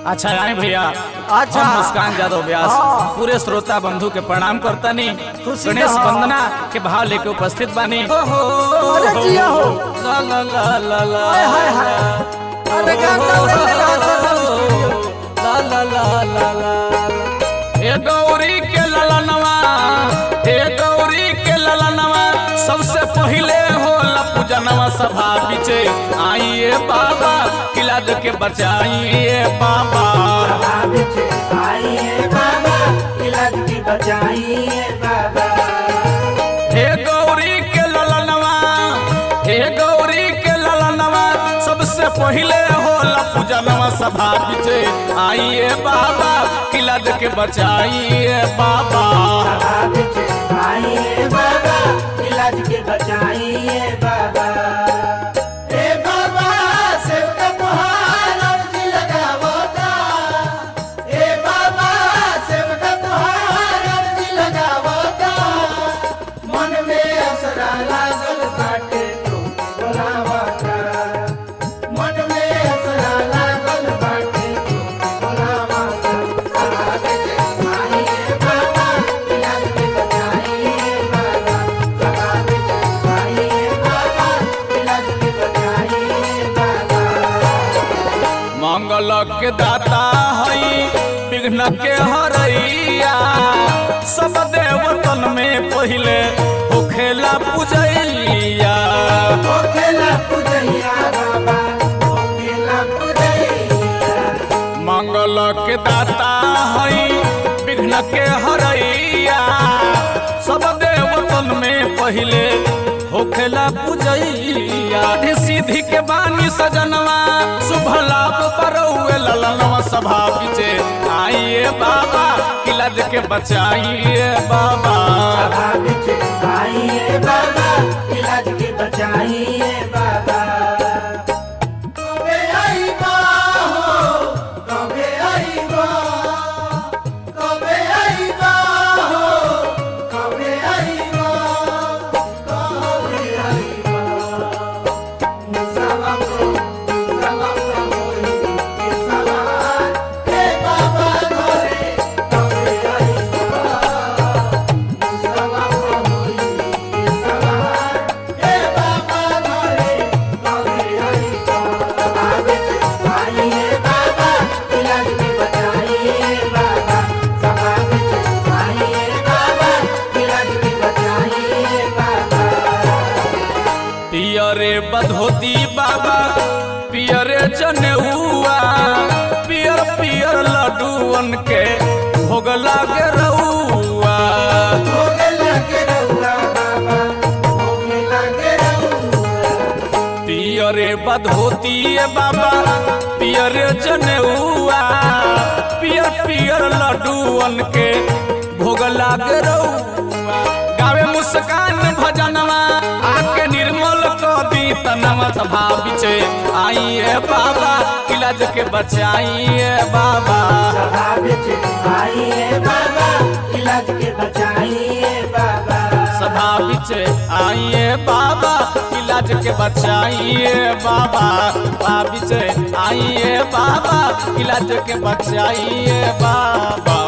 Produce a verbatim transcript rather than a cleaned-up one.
अच्छा राय भैया, अच्छा। हम मुस्कान यादव व्यास हाँ। पूरे श्रोता बंधु के प्रणाम करतानी। खुशी गणेश का। वंदना के भाव लेके उपस्थित बानी। अरे जिया हो। ला ला ला ला ला हाय हाय हाय। अरे गाना ले ले ला ला ला ला ला ला। हे गौरी के ललनवा, हे गौरी के ललनवा, सबसे पहिले होला पूजनवा सभा बिचे। आइए बाबा किला के बचाइए बाबा, आइए बाबा किला की बचाइए बाबा। हे गौरी के ललनवा, हे गौरी के ललनवा, सबसे पहिले होला पूजनवा सभा बिचे। आइए बाबा किला के बचाइए बाबा, आइए बाबा किला की बचाइए बाबा। हे बाबा सेवका तुहार अर्जी लगावता, हे बाबा सेवका तुहार अर्जी लगावता। मन में असरा लागल बाटे तो बोलावता, मन में असरा लागल बाटे तो बोलावता। आइए बाबा किला की बचाइए बाबा, आइए बाबा किला की बचाइए बाबा। मंगल के दाता हई विघ्न के हरैया, सब देवतन में पहिले होखेला पूजैया। ओ खेला पूजैया बाबा, ओ खेला पूजैया। मंगल के दाता हई विघ्न के हरैया, सब देवतन में पहिले होखेला पूजैया। सीधी के बानी सजनवा, शुभ लाभ परौए ललनवा सभा बिचे। आइए बाबा किला के बचाइए बाबा, आइए बाबा किला की बचाइए बाबा। कबे आइबा हो, कबे आइबा, कबे आइबा हो, कबे आइबा, कबे आइबा। मुसावा को, मुसावा को होई के सवार, हे बाबा घरे कबे आइबा। मुसावा को होई के सवार, हे बाबा घरे कबे आइबा। आइए बाबा किला की बचाइए बाबा, सभा बिच आइए बाबा किला की बचाइए बाबा। पियरे बधोती बाबा, पियरे जनेउआ, पियर पियर लड्डूअन के भोग लागे रउआ। भोगे लगे रउआ बाबा, भोगे लगे रउआ। पियरे बधोती बाबा, पियरे जनेउआ, पियर पियर लड्डूअन के भोग लागे रउआ। गावे मुस्कान भजनवा, आके निर्मल कदी तनवा सभा बिचे। आइए बाबा किला के बचाइए बाबा, सभा बिच आइए बाबा किला के बचाइए बाबा। सभा बिचे आइए बाबा किला के बचाइए बाबा, सभा बिचे आइए बाबा किला के बचाइए बाबा।